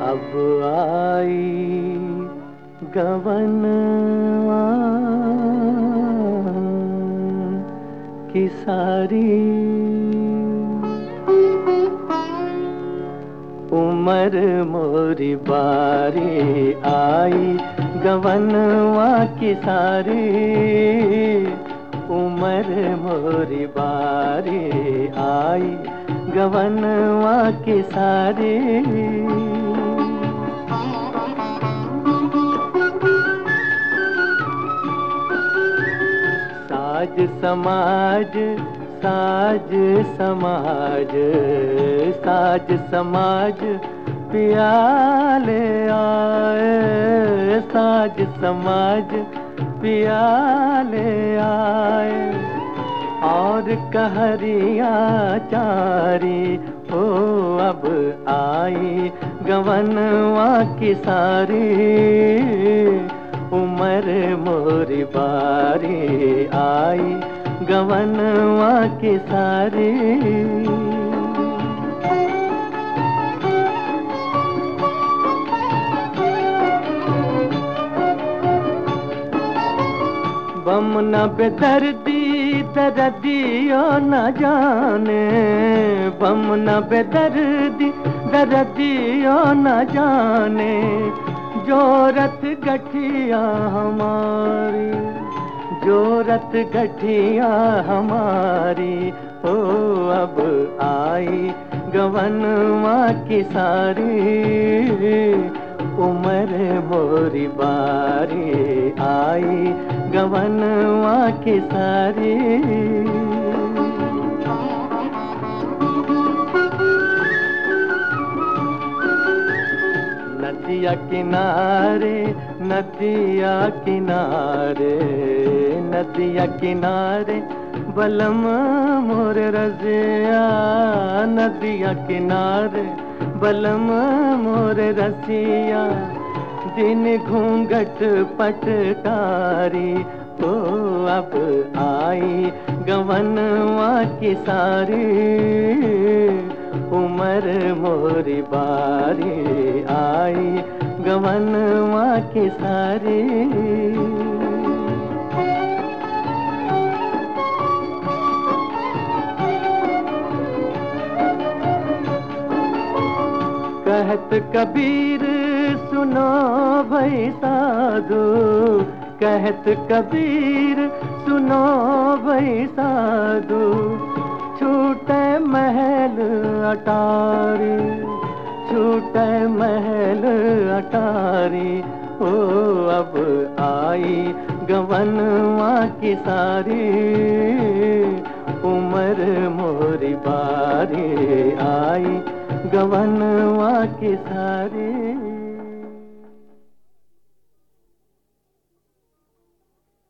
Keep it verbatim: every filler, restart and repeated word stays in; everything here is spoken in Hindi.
अब आई गवनवा की सारी उमर मोरी बारी आई गवनवा की सारी उमर मोरी बारी आई गवनवा की सारी साज समाज साज समाज साज समाज पियाले आए साज समाज पियाले आए और कहरिया चारी हो अब आई गवनवा की सारी उमर मोरी बारी आई गवनवा की सारी बम न बेदर्दी दर्दियो न जाने बम न बेदर्दी दर्दियो न जाने जोरत गठिया हमारी जोरत गठिया हमारी हो अब आई गवनवा की सारी उमर मोरी बारी आई गवनवा की सारी नदिया किनारे नदिया किनारे नदिया किनारे बलम मोर रसिया नदिया किनारे बलम मोर रसिया दिन घूंघट पटकारी तो अब आई गवनवा की सारी उमर मोरी बारी आई गवनवा की सारी कहत कबीर सुनो भाई साधु कहत कबीर सुनो भाई साधु छूटे महल अटारी छूटे महल अटारी ओ अब आई गवनवा की सारी उमर मोरी बारी आई गवनवा की सारी